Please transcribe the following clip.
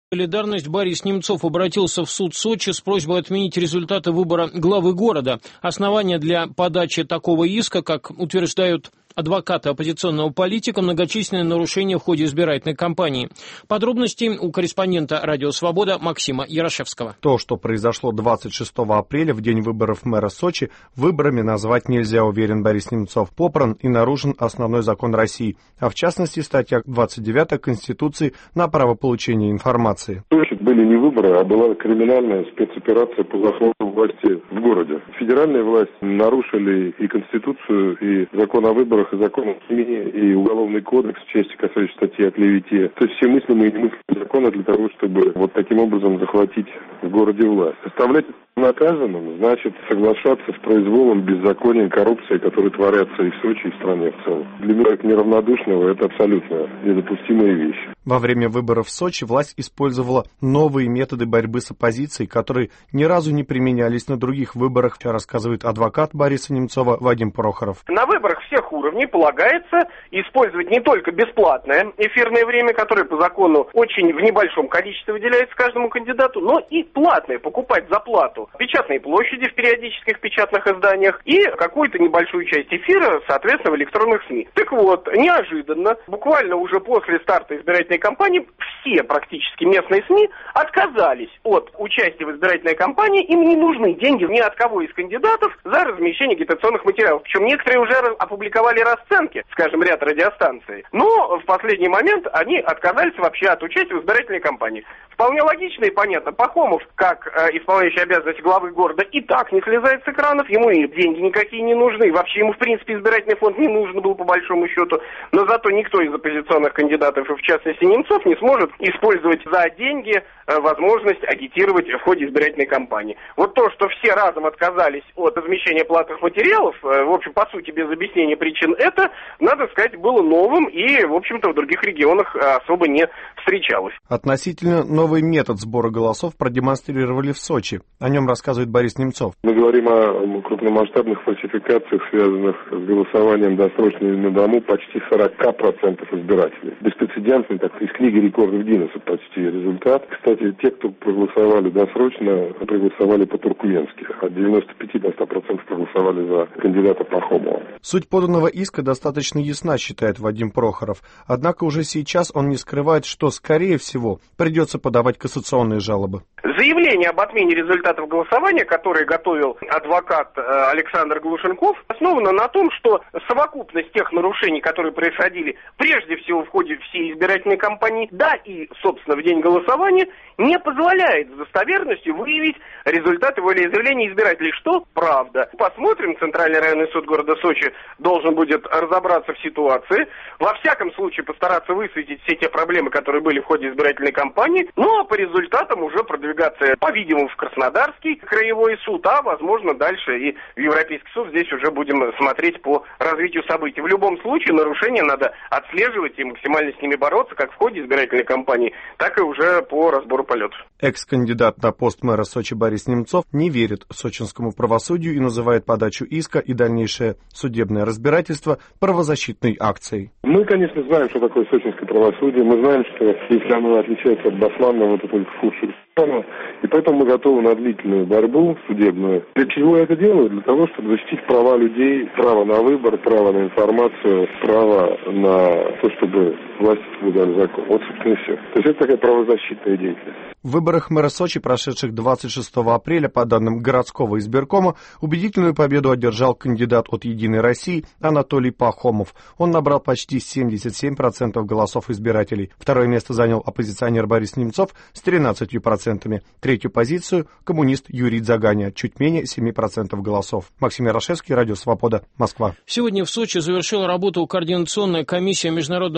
«Солидарность» Борис Немцов обратился в суд Сочи с просьбой отменить результаты выбора главы города. Основания для подачи такого иска, как утверждают адвокаты оппозиционного политика, многочисленные нарушения в ходе избирательной кампании. Подробности у корреспондента «Радио Свобода» Максима Ярошевского. То, что произошло 26 апреля, в день выборов мэра Сочи, выборами назвать нельзя, уверен Борис Немцов. Попран и нарушен основной закон России, а в частности статья 29 Конституции на право получения информации. В Сочи были не выборы, а была криминальная спецоперация по захвату власти в городе. Федеральные власти нарушили и Конституцию, и закон о выборах, и закон о СМИ, и Уголовный кодекс в части касающейся статьи о клевете. То есть все мыслимые и немыслимые законы для того, чтобы вот таким образом захватить в городе власть. Оставлять наказанным значит соглашаться с произволом, беззаконием, коррупцией, которые творятся и в Сочи, и в стране в целом. Для меня, как неравнодушного, это абсолютно недопустимая вещь. Во время выборов в Сочи власть использовала новые методы борьбы с оппозицией, которые ни разу не применялись на других выборах, рассказывает адвокат Бориса Немцова Вадим Прохоров. На выборах всех уровней полагается использовать не только бесплатное эфирное время, которое по закону очень в небольшом количестве выделяется каждому кандидату, но и платное, покупать за плату. Печатные площади в периодических печатных изданиях и какую-то небольшую часть эфира, соответственно, в электронных СМИ. Так вот, неожиданно, буквально уже после старта избирательной кампании, все практически местные СМИ отказались от участия в избирательной кампании. Им не нужны деньги ни от кого из кандидатов за размещение агитационных материалов. Причем некоторые уже опубликовали расценки, скажем, ряд радиостанций. Но в последний момент они отказались вообще от участия в избирательной кампании. Вполне логично и понятно. Пахомов, как исполняющий обязанности главы города, и так не слезает с экранов, ему и деньги никакие не нужны. Вообще ему, в принципе, избирательный фонд не нужен был по большому счету. Но зато никто из оппозиционных кандидатов, и в частности Немцов, не сможет использовать за деньги возможность агитировать в ходе избирательной кампании. Вот то, что все разом отказались от размещения платных материалов, в общем, по сути, без объяснения причин, это, надо сказать, было новым и, в общем-то, в других регионах особо не встречалось. Относительно новый метод сбора голосов продемонстрировали в Сочи. О нем рассказывает Борис Немцов. Мы говорим о крупномасштабных фальсификациях, связанных с голосованием досрочно на дому почти 40% избирателей. Беспрецедентный, так, из книги рекордов Гиннесса почти результат. Кстати, те, кто проголосовали досрочно, проголосовали по-туркменски. От 95 до 100% проголосовали за кандидата Пахомова. Суть поданного иска достаточно ясна, считает Вадим Прохоров. Однако уже сейчас он не скрывает, что, скорее всего, придется подавать кассационные жалобы. Заявление об отмене результатов голосования, которое готовил адвокат Александр Глушенков, основано на том, что совокупность тех нарушений, которые происходили прежде всего в ходе всей избирательной кампании, да и, собственно, в день голосования, не позволяет с достоверностью выявить результаты волеизъявления избирателей, что правда. Посмотрим, Центральный районный суд города Сочи должен будет разобраться в ситуации, во всяком случае постараться высветить все те проблемы, которые были в ходе избирательной кампании, ну а по результатам уже продвигаться, по-видимому, в Краснодарский краевой суд, а, возможно, дальше и в Европейский суд. Здесь уже будем смотреть по развитию событий. В любом случае, нарушения надо отслеживать и максимально с ними бороться, как в ходе избирательной кампании, так и уже по разбору полетов. Экс-кандидат на пост мэра Сочи Борис Немцов не верит сочинскому правосудию и называет подачу иска и дальнейшее судебное разбирательство правозащитной акцией. Мы, конечно, знаем, что такое сочинское правосудие. Мы знаем, что если оно отличается от басланного, это только в худшую сторону. И поэтому мы готовы на длительную борьбу судебную. Для чего я это делаю? Для того, чтобы защитить права людей, право на выбор, право на информацию, право на то, чтобы власти соблюдали закон. Вот, собственно, и все. То есть это такая правозащитная деятельность. В выборах мэра Сочи, прошедших 26 апреля, по данным городского избиркома, убедительную победу одержал кандидат от «Единой России» Анатолий Пахомов. Он набрал почти 77% голосов избирателей. Второе место занял оппозиционер Борис Немцов с 13%. Третью позицию – коммунист Юрий Дзаганя, чуть менее 7% голосов. Максим Ярошевский, Радио Свобода, Москва. Сегодня в Сочи завершила работу координационная комиссия международного